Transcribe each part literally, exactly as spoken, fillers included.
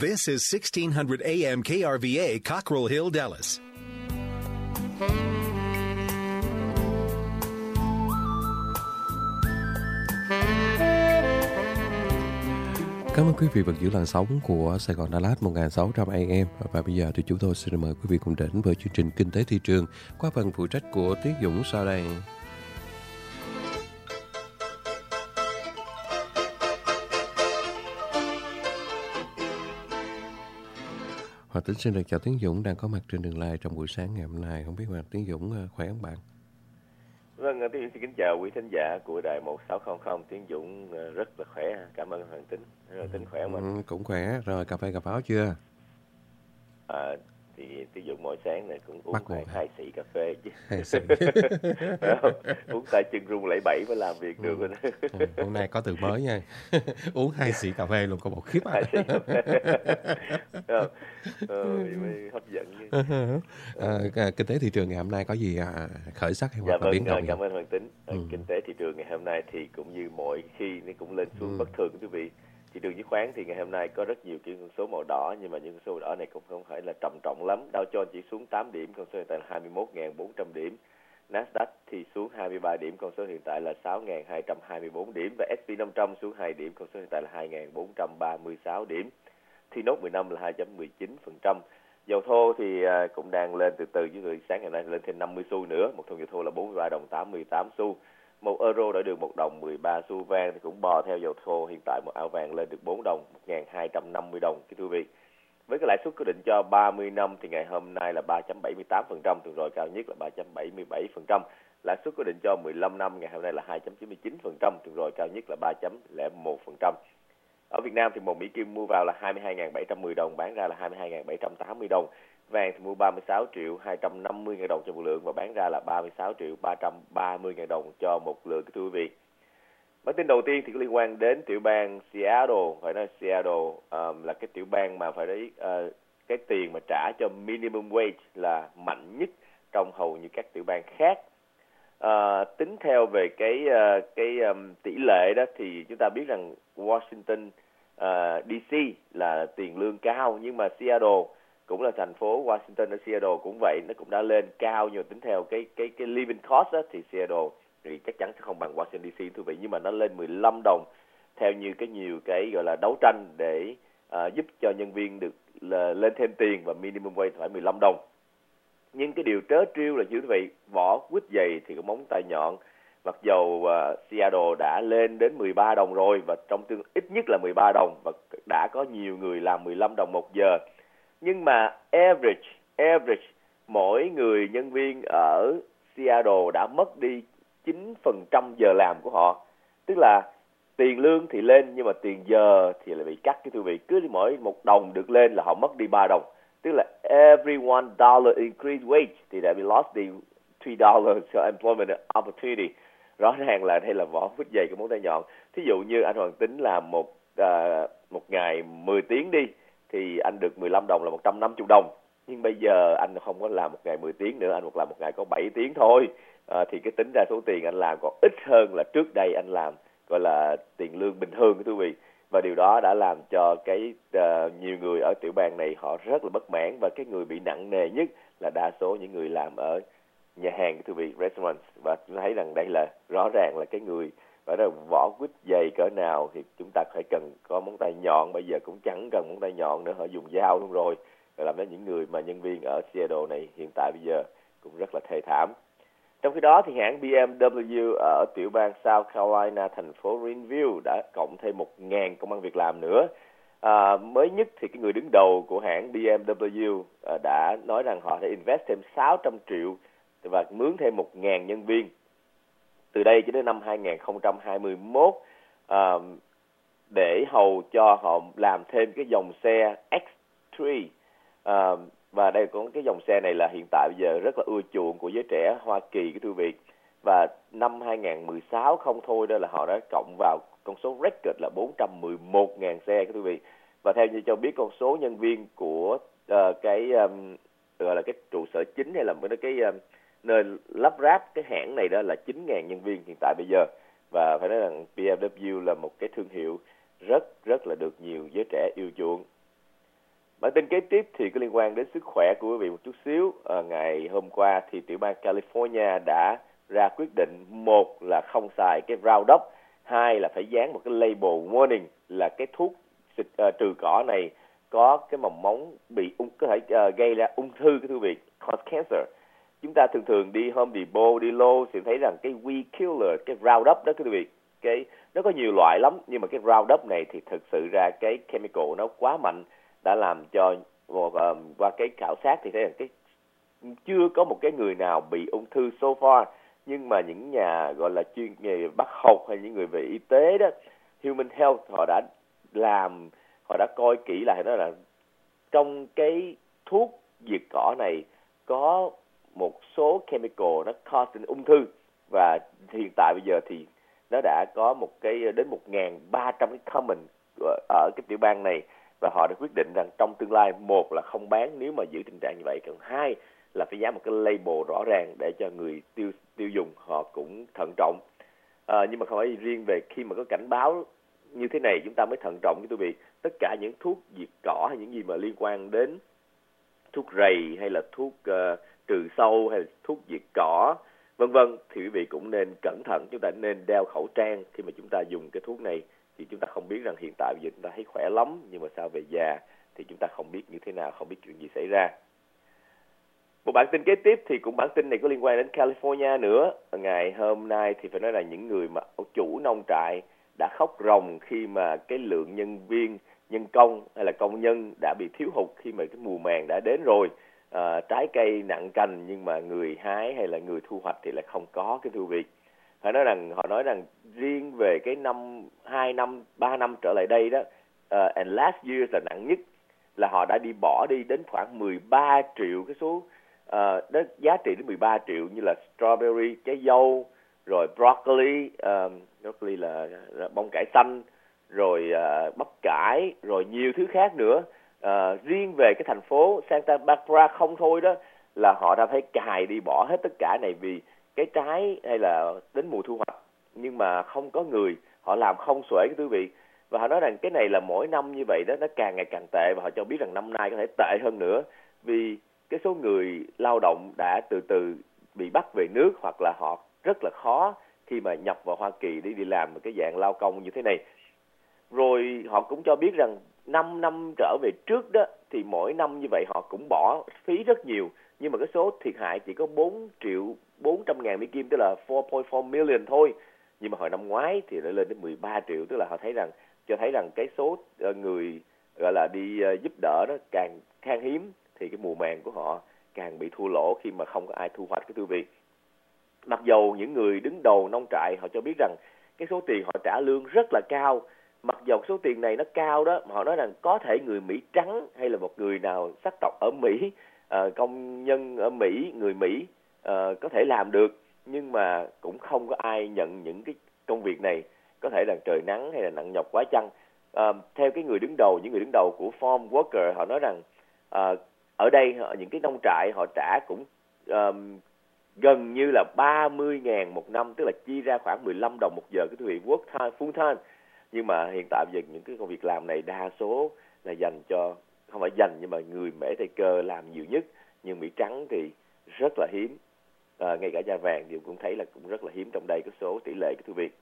This is sixteen hundred A M K R V A, Cockrell Hill, Dallas. Cảm ơn quý vị vẫn giữ làn sóng của Sài Gòn Đà Lạt một nghìn sáu trăm A M. Và bây giờ thì chúng tôi xin mời quý vị cùng đến với chương trình Kinh tế thị trường qua phần phụ trách của Tiến Dũng sau đây. Hòa Tính xin được chào Tiến Dũng đang có mặt trên đường live trong buổi sáng ngày hôm nay. Không biết Hòa Tiến Dũng khỏe không bạn? Vâng, Tiến xin kính chào quý thính giả của đài một sáu không không. Tiến Dũng rất là khỏe, cảm ơn Hoàng Tính. Rồi Tính khỏe không anh? Ừ, cũng khỏe. Rồi cà phê cà pháo chưa? À, thì Tiến Dũng mỗi sáng này cũng uống hai, hai xị cà phê chứ. Hai xị. Uống tay chân run lẩy bẩy mới làm việc được. Ừ. Ừ, hôm nay có từ mới nha. Uống hai xị cà phê luôn, có một khiếp. Hai xị cà phê. Ờ, mới hấp dẫn. À, kinh tế thị trường ngày hôm nay có gì à, khởi sắc hay dạ, hoặc là vâng, biến động? Cảm ơn Hoàng Tính. Ừ. Kinh tế thị trường ngày hôm nay thì cũng như mọi khi nó cũng lên xuống ừ. bất thường quý vị. Thị trường chứng khoán thì ngày hôm nay có rất nhiều cái con số màu đỏ, nhưng mà những con số màu đỏ này cũng không phải là trầm trọng lắm. Dow Jones chỉ xuống tám điểm, con số hiện tại là hai mươi mốt nghìn bốn trăm điểm. Nasdaq thì xuống hai mươi ba điểm, con số hiện tại là sáu nghìn hai trăm hai mươi tư điểm. Và ét and pê năm trăm xuống hai điểm, con số hiện tại là hai nghìn bốn trăm ba mươi sáu điểm. Thì nốt mười lăm là hai phẩy mười chín phần trăm. Dầu thô thì cũng đang lên từ từ, chứ sáng ngày nay lên thêm năm mươi xu nữa. Một thùng dầu thô là bốn mươi ba đồng tám mươi tám xu. Một euro đã được một đồng mười ba xu. Vàng thì cũng bò theo dầu thô, hiện tại một ao vàng lên được bốn đồng, một nghìn hai trăm năm mươi đồng quý vị. Với cái lãi suất quyết định cho ba mươi năm thì ngày hôm nay là ba phẩy bảy mươi tám phần trăm, tuần rồi cao nhất là ba phẩy bảy mươi bảy phần trăm. Lãi suất quyết định cho mười lăm năm ngày hôm nay là hai phẩy chín mươi chín phần trăm, tuần rồi cao nhất là ba phẩy không một phần trăm. Ở Việt Nam thì một Mỹ Kim mua vào là hai mươi hai nghìn bảy trăm mười đồng, bán ra là hai mươi hai nghìn bảy trăm tám mươi đồng. Vàng thì mua ba mươi sáu triệu hai trăm năm mươi nghìn đồng cho một lượng và bán ra là ba mươi sáu triệu ba trăm ba mươi nghìn đồng cho một lượng thưa quý vị. Bản tin đầu tiên thì có liên quan đến tiểu bang Seattle. Phải nói Seattle um, là cái tiểu bang mà phải nói uh, cái tiền mà trả cho minimum wage là mạnh nhất trong hầu như các tiểu bang khác. Uh, tính theo về cái uh, cái um, tỷ lệ đó thì chúng ta biết rằng Washington uh, đê xê là tiền lương cao, nhưng mà Seattle cũng là thành phố Washington ở Seattle cũng vậy, nó cũng đã lên cao, nhưng mà tính theo cái cái cái living cost đó, thì Seattle thì chắc chắn sẽ không bằng Washington đê xê thưa quý vị, nhưng mà nó lên mười lăm đồng theo như cái nhiều cái gọi là đấu tranh để uh, giúp cho nhân viên được là lên thêm tiền, và minimum wage phải mười lăm đồng. Nhưng cái điều trớ trêu là như quý vị, vỏ quýt dày thì có móng tay nhọn. Mặc dầu uh, Seattle đã lên đến mười ba đồng rồi, và trong tương ít nhất là mười ba đồng, và đã có nhiều người làm mười lăm đồng một giờ. Nhưng mà average, average mỗi người nhân viên ở Seattle đã mất đi chín phần trăm giờ làm của họ. Tức là tiền lương thì lên, nhưng mà tiền giờ thì lại bị cắt cái thưa vị. Cứ mỗi một đồng được lên là họ mất đi ba đồng. Tức là every one dollar increase wage thì đã bị lost the three dollars cho employment opportunity. Rõ ràng là đây là vỏ vít dày cái móng tay nhọn. Thí dụ như anh Hoàng Tính làm một uh, một ngày mười tiếng đi, thì anh được mười lăm đồng là một trăm năm mươi đồng. Nhưng bây giờ anh không có làm một ngày mười tiếng nữa, anh một làm một ngày có bảy tiếng thôi. À, thì cái tính ra số tiền anh làm còn ít hơn là trước đây anh làm gọi là tiền lương bình thường quý vị. Và điều đó đã làm cho cái uh, nhiều người ở tiểu bang này họ rất là bất mãn, và cái người bị nặng nề nhất là đa số những người làm ở nhà hàng quý vị, restaurant. Và chúng ta thấy rằng đây là rõ ràng là cái người và đó, vỏ quýt dày cỡ nào thì chúng ta phải cần có móng tay nhọn. Bây giờ cũng chẳng cần móng tay nhọn nữa, họ dùng dao luôn rồi. Rồi làm cho những người mà nhân viên ở Seattle này hiện tại bây giờ cũng rất là thê thảm. Trong khi đó thì hãng bê em vê ở tiểu bang South Carolina, thành phố Greenville đã cộng thêm một nghìn công ăn việc làm nữa. À, mới nhất thì cái người đứng đầu của hãng bê em vê à, đã nói rằng họ sẽ invest thêm sáu trăm triệu và mướn thêm một nghìn nhân viên từ đây cho đến năm hai nghìn không trăm hai mươi mốt à, để hầu cho họ làm thêm cái dòng xe X ba. À, và đây có cái dòng xe này là hiện tại bây giờ rất là ưa chuộng của giới trẻ Hoa Kỳ cái thưa vị. Và năm hai nghìn mười sáu không thôi đó là họ đã cộng vào con số record là bốn trăm mười một nghìn xe cái thưa vị. Và theo như cho biết con số nhân viên của uh, cái um, gọi là cái trụ sở chính hay là cái cái um, nơi lắp ráp cái hãng này đó là chín nghìn nhân viên hiện tại bây giờ. Và phải nói rằng bê em vê là một cái thương hiệu rất rất là được nhiều giới trẻ yêu chuộng. Bản tin kế tiếp thì có liên quan đến sức khỏe của quý vị một chút xíu. À, ngày hôm qua thì tiểu bang California đã ra quyết định, một là không xài cái Roundup, hai là phải dán một cái label warning là cái thuốc xịt uh, trừ cỏ này có cái mầm móng bị ung có thể uh, gây ra ung thư cái quý vị, cause cancer. Chúng ta thường thường đi Home Depot, đi Lowe's thì thấy rằng cái weed killer, cái Roundup đó quý vị, cái nó có nhiều loại lắm, nhưng mà cái Roundup này thì thực sự ra cái chemical nó quá mạnh, đã làm cho một, uh, qua cái khảo sát thì thấy rằng cái chưa có một cái người nào bị ung thư so far, nhưng mà những nhà gọi là chuyên nghề bác học hay những người về y tế đó, Human Health, họ đã làm, họ đã coi kỹ lại, đó là trong cái thuốc diệt cỏ này có một số chemical nó cause ung thư, và hiện tại bây giờ thì nó đã có một cái đến một nghìn ba trăm cái common ở cái tiểu bang này, và họ đã quyết định rằng trong tương lai, một là không bán nếu mà giữ tình trạng như vậy, còn hai là phải dán một cái label rõ ràng để cho người tiêu tiêu dùng họ cũng thận trọng. À, nhưng mà không phải riêng về khi mà có cảnh báo như thế này chúng ta mới thận trọng, quý vị. Tất cả những thuốc diệt cỏ hay những gì mà liên quan đến thuốc rầy hay là thuốc uh, trừ sâu hay là thuốc diệt cỏ vân vân thì quý vị cũng nên cẩn thận. Chúng ta nên đeo khẩu trang khi mà chúng ta dùng cái thuốc này, thì chúng ta không biết rằng hiện tại bây giờ chúng ta thấy khỏe lắm, nhưng mà sau về già thì chúng ta không biết như thế nào, không biết chuyện gì xảy ra. Một bản tin kế tiếp thì cũng bản tin này có liên quan đến California nữa. Ngày hôm nay thì phải nói là những người mà chủ nông trại đã khóc ròng khi mà cái lượng nhân viên, nhân công hay là công nhân đã bị thiếu hụt khi mà cái mùa màng đã đến rồi. À, trái cây nặng cành nhưng mà người hái hay là người thu hoạch thì lại không có cái thu việc. Họ nói rằng họ nói rằng riêng về cái năm hai năm ba năm trở lại đây đó, uh, and last year là nặng nhất, là họ đã đi bỏ đi đến khoảng mười ba triệu cái số uh, đó, giá trị đến mười ba triệu, như là strawberry, trái dâu, rồi broccoli, uh, broccoli là, là bông cải xanh, rồi uh, bắp cải, rồi nhiều thứ khác nữa. Uh, riêng về cái thành phố Santa Barbara không thôi đó, là họ đã phải cài đi bỏ hết tất cả này, vì cái trái hay là đến mùa thu hoạch nhưng mà không có người, họ làm không xuể cái quý vị. Và họ nói rằng cái này là mỗi năm như vậy đó, nó càng ngày càng tệ, và họ cho biết rằng năm nay có thể tệ hơn nữa, vì cái số người lao động đã từ từ bị bắt về nước, hoặc là họ rất là khó khi mà nhập vào Hoa Kỳ để đi làm một cái dạng lao công như thế này. Rồi họ cũng cho biết rằng năm năm trở về trước đó thì mỗi năm như vậy họ cũng bỏ phí rất nhiều, nhưng mà cái số thiệt hại chỉ có bốn triệu bốn trăm ngàn Mỹ Kim, tức là bốn phẩy bốn million thôi. Nhưng mà hồi năm ngoái thì nó lên đến mười ba triệu, tức là họ thấy rằng cho thấy rằng cái số người gọi là đi giúp đỡ nó càng khan hiếm, thì cái mùa màng của họ càng bị thua lỗ khi mà không có ai thu hoạch cái thư viện. Mặc dầu những người đứng đầu nông trại họ cho biết rằng cái số tiền họ trả lương rất là cao, mặc dầu số tiền này nó cao đó, mà họ nói rằng có thể người Mỹ trắng hay là một người nào sắc tộc ở Mỹ, uh, công nhân ở Mỹ, người Mỹ uh, có thể làm được, nhưng mà cũng không có ai nhận những cái công việc này. Có thể là trời nắng hay là nặng nhọc quá chăng. Uh, theo cái người đứng đầu, những người đứng đầu của farm worker, họ nói rằng uh, ở đây những cái nông trại họ trả cũng uh, gần như là ba mươi ngàn một năm, tức là chia ra khoảng mười lăm đồng một giờ cái việc work time, full time. Nhưng mà hiện tại giờ những cái công việc làm này đa số là dành cho, không phải dành nhưng mà người Mễ Tây Cơ làm nhiều nhất, nhưng Mỹ trắng thì rất là hiếm. À, ngay cả da vàng thì cũng thấy là cũng rất là hiếm trong đây, cái số tỷ lệ cái thư viện.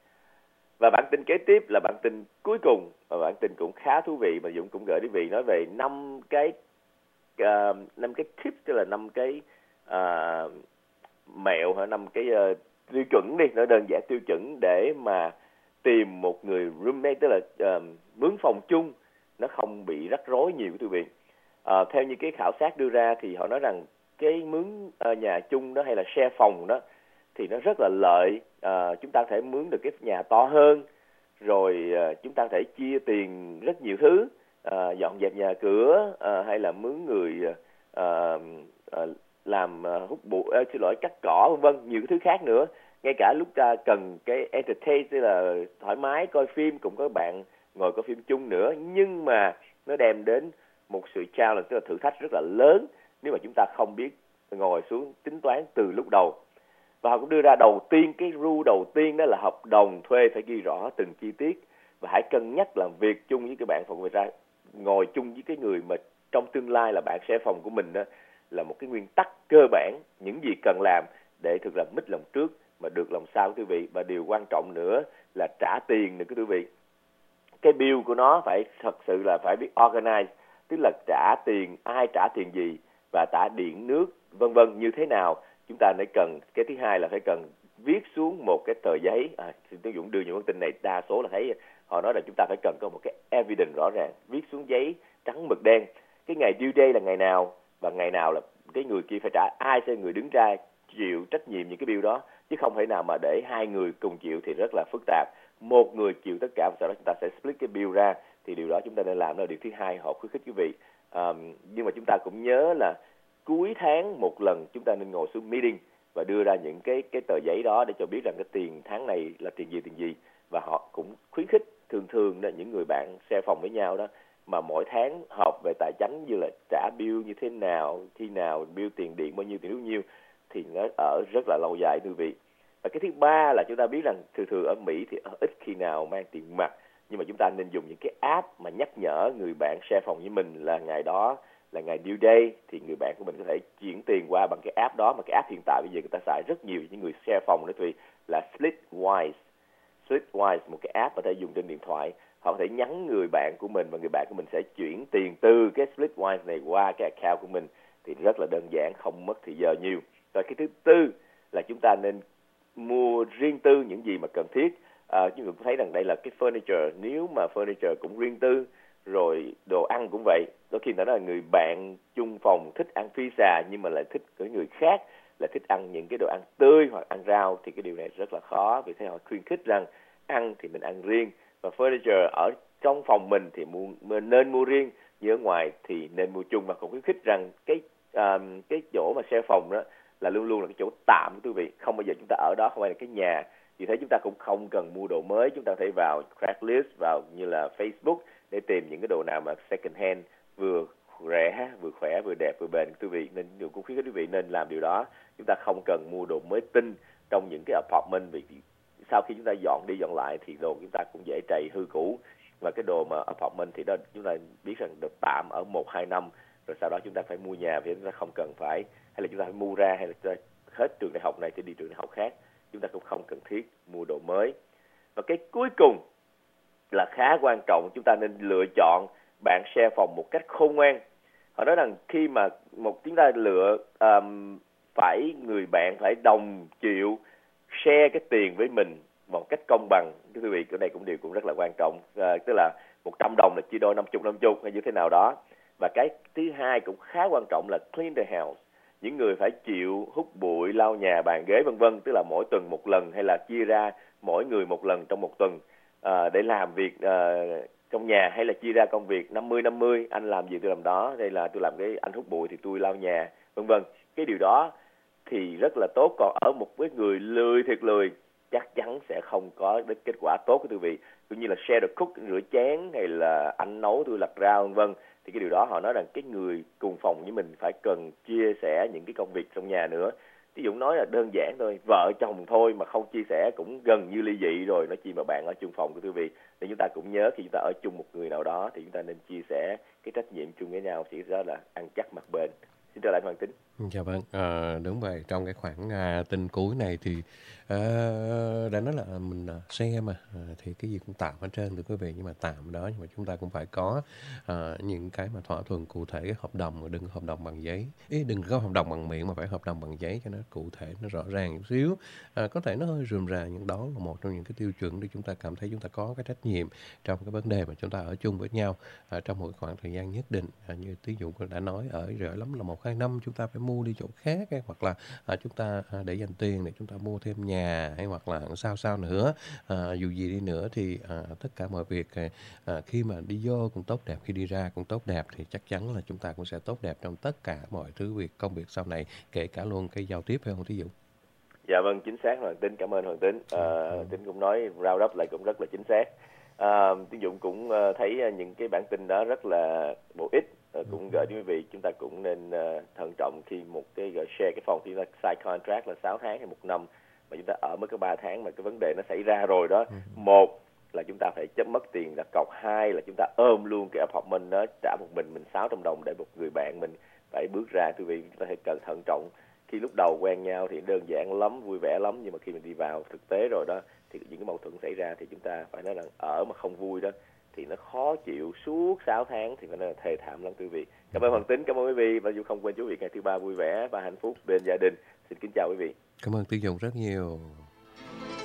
Và bản tin kế tiếp là bản tin cuối cùng, và bản tin cũng khá thú vị mà Dũng cũng gửi đến quý vị, nói về năm cái uh, năm cái tip, tức là năm cái uh, mẹo hay năm cái uh, tiêu chuẩn đi, nói đơn giản tiêu chuẩn để mà tìm một người roommate, tức là uh, mướn phòng chung, nó không bị rắc rối nhiều quý vị. Uh, theo như cái khảo sát đưa ra thì họ nói rằng cái mướn uh, nhà chung đó hay là share phòng đó thì nó rất là lợi. Uh, chúng ta có thể mướn được cái nhà to hơn, rồi uh, chúng ta có thể chia tiền rất nhiều thứ, uh, dọn dẹp nhà cửa, uh, hay là mướn người uh, uh, làm uh, hút bụi, uh, xin lỗi cắt cỏ vân vân, nhiều thứ khác nữa. Ngay cả lúc ta cần cái entertain, tức là thoải mái coi phim cùng các bạn ngồi coi phim chung nữa, nhưng mà nó đem đến một sự challenge, tức là thử thách rất là lớn nếu mà chúng ta không biết ngồi xuống tính toán từ lúc đầu. Và họ cũng đưa ra đầu tiên, cái rule đầu tiên đó là hợp đồng thuê phải ghi rõ từng chi tiết, và hãy cân nhắc làm việc chung với các bạn phòng người ta ngồi chung với cái người mà trong tương lai là bạn share phòng của mình đó, là một cái nguyên tắc cơ bản, những gì cần làm để thực là mít lòng trước mà được lòng sau quý vị. Và điều quan trọng nữa là trả tiền nữa quý vị. Cái bill của nó phải thật sự là phải biết organize, tức là trả tiền, ai trả tiền gì và trả điện nước vân vân như thế nào. Chúng ta phải cần, cái thứ hai là phải cần viết xuống một cái tờ giấy. À, Tiến Dũng đưa những thông tin này đa số là thấy họ nói là chúng ta phải cần có một cái evidence rõ ràng, viết xuống giấy trắng mực đen. Cái ngày due date là ngày nào và ngày nào là cái người kia phải trả, ai sẽ người đứng ra chịu trách nhiệm những cái bill đó, chứ không thể nào mà để hai người cùng chịu thì rất là phức tạp. Một người chịu tất cả và sau đó chúng ta sẽ split cái bill ra, thì điều đó chúng ta nên làm. Đó là điều thứ hai họ khuyến khích quý vị. À, nhưng mà chúng ta cũng nhớ là cuối tháng một lần chúng ta nên ngồi xuống meeting và đưa ra những cái cái tờ giấy đó để cho biết rằng cái tiền tháng này là tiền gì tiền gì. Và họ cũng khuyến khích thường thường là những người bạn share phòng với nhau đó, mà mỗi tháng họp về tài chính như là trả bill như thế nào, khi nào bill tiền điện bao nhiêu, tiền bao nhiêu, thì nó ở rất là lâu dài quý vị. Và cái thứ ba là chúng ta biết rằng thường thường ở Mỹ thì ít khi nào mang tiền mặt, nhưng mà chúng ta nên dùng những cái app mà nhắc nhở người bạn share phòng với mình là ngày đó là ngày due date, thì người bạn của mình có thể chuyển tiền qua bằng cái app đó. Mà cái app hiện tại bây giờ người ta xài rất nhiều những người share phòng đó thì là Splitwise. Splitwise, một cái app có thể dùng trên điện thoại. Họ có thể nhắn người bạn của mình và người bạn của mình sẽ chuyển tiền từ cái Splitwise này qua cái account của mình, thì rất là đơn giản, không mất thời giờ nhiều. Rồi cái thứ tư là chúng ta nên mua riêng tư những gì mà cần thiết. À, chúng tôi thấy rằng đây là cái furniture, nếu mà furniture cũng riêng tư, rồi đồ ăn cũng vậy. Đôi khi đó là người bạn chung phòng thích ăn pizza nhưng mà lại thích cái người khác là thích ăn những cái đồ ăn tươi hoặc ăn rau, thì cái điều này rất là khó. Vì thế họ khuyến khích rằng ăn thì mình ăn riêng, và furniture ở trong phòng mình thì mua, mình nên mua riêng, nhưng ở ngoài thì nên mua chung. Và cũng khuyến khích rằng cái um, cái chỗ mà share phòng đó là luôn luôn là cái chỗ tạm quý vị, không bao giờ chúng ta ở đó, không phải là cái nhà. Vì thế chúng ta cũng không cần mua đồ mới, chúng ta có thể vào Craigslist, vào như là Facebook để tìm những cái đồ nào mà second hand, vừa rẻ, vừa khỏe, vừa đẹp, vừa bền quý vị. Nên điều cũng khuyến khích quý vị nên làm điều đó. Chúng ta không cần mua đồ mới tinh trong những cái apartment, vì sau khi chúng ta dọn đi dọn lại thì đồ chúng ta cũng dễ trầy hư cũ. Và cái đồ mà apartment thì đó chúng ta biết rằng được tạm ở một hai năm, rồi sau đó chúng ta phải mua nhà, vì chúng ta không cần phải, hay là chúng ta phải mua ra, hay là chúng ta hết trường đại học này thì đi trường đại học khác, chúng ta cũng không cần thiết mua đồ mới. Và cái cuối cùng là khá quan trọng, chúng ta nên lựa chọn bạn share phòng một cách khôn ngoan. Họ nói rằng khi mà một chúng ta lựa um, phải người bạn phải đồng chịu share cái tiền với mình một cách công bằng. Quý vị, cái này cũng điều cũng rất là quan trọng. À, tức là một trăm đồng là chia đôi năm mươi năm mươi hay như thế nào đó. Và cái thứ hai cũng khá quan trọng là clean the house. Những người phải chịu hút bụi, lau nhà, bàn ghế vân vân, tức là mỗi tuần một lần, hay là chia ra mỗi người một lần trong một tuần à, để làm việc à, trong nhà, hay là chia ra công việc năm mươi năm mươi, anh làm gì tôi làm đó, đây là tôi làm cái anh hút bụi thì tôi lau nhà vân vân. Cái điều đó thì rất là tốt. Còn ở một cái người lười thiệt lười chắc chắn sẽ không có kết quả tốt của quý vị. Cũng như là share the cook, rửa chén, hay là anh nấu tôi lặt rau vân vân. Thì cái điều đó họ nói rằng cái người cùng phòng với mình phải cần chia sẻ những cái công việc trong nhà nữa. Ví dụ nói là đơn giản thôi, vợ chồng thôi mà không chia sẻ cũng gần như ly dị rồi, nói chi mà bạn ở chung phòng của quý vị. Nên chúng ta cũng nhớ khi chúng ta ở chung một người nào đó thì chúng ta nên chia sẻ cái trách nhiệm chung với nhau, thì đó là ăn chắc mặc bền. Xin trở lại Hoàng Tính. Dạ vâng, à, đúng vậy. Trong cái khoảng à, tin cuối này thì à, đã nói là mình à, share mà à, thì cái gì cũng tạm hết trơn thưa quý vị, nhưng mà tạm đó, nhưng mà chúng ta cũng phải có à, những cái mà thỏa thuận cụ thể, cái hợp đồng, đừng hợp đồng bằng giấy, ý đừng có hợp đồng bằng miệng mà phải hợp đồng bằng giấy cho nó cụ thể, nó rõ ràng một xíu. À, có thể nó hơi rườm rà, nhưng đó là một trong những cái tiêu chuẩn để chúng ta cảm thấy chúng ta có cái trách nhiệm trong cái vấn đề mà chúng ta ở chung với nhau à, trong một khoảng thời gian nhất định. À, như Tí Dũng đã nói, ở rỡ lắm là một hai năm chúng ta phải mua đi chỗ khác ấy, hoặc là à, chúng ta à, để dành tiền để chúng ta mua thêm nhà, hay hoặc là sao sao nữa. À, dù gì đi nữa thì à, tất cả mọi việc à, khi mà đi vô cũng tốt đẹp, khi đi ra cũng tốt đẹp, thì chắc chắn là chúng ta cũng sẽ tốt đẹp trong tất cả mọi thứ việc công việc sau này, kể cả luôn cái giao tiếp, phải không Thí Dũng? Dạ vâng, chính xác Hoàng Tính, cảm ơn Hoàng Tính. À, ừ. Tính cũng nói round up lại cũng rất là chính xác. À, Tiến Dũng cũng thấy những cái bản tin đó rất là bổ ích, cũng gửi đến quý vị. Chúng ta cũng nên uh, thận trọng khi một cái share cái phòng, thì là sign contract là sáu tháng hay một năm, mà chúng ta ở mới có ba tháng mà cái vấn đề nó xảy ra rồi đó. Ừ. Một là là chúng ta phải chấp mất tiền đặt cọc, hai là chúng ta ôm luôn cái apartment đó, trả một mình mình sáu trăm đồng để một người bạn mình phải bước ra. Quý vị, chúng ta phải cẩn thận trọng. Khi lúc đầu quen nhau thì đơn giản lắm, vui vẻ lắm, nhưng mà khi mình đi vào thực tế rồi đó thì những cái mâu thuẫn xảy ra thì chúng ta phải nói là ở mà không vui đó thì nó khó chịu suốt sáu tháng thì phải nói là thê thảm lắm quý vị. Cảm ơn Hoàng Tính, cảm ơn quý vị, và dù không quên quý vị ngày thứ ba vui vẻ và hạnh phúc bên gia đình. Xin kính chào quý vị. Cảm ơn Tư Dụng rất nhiều.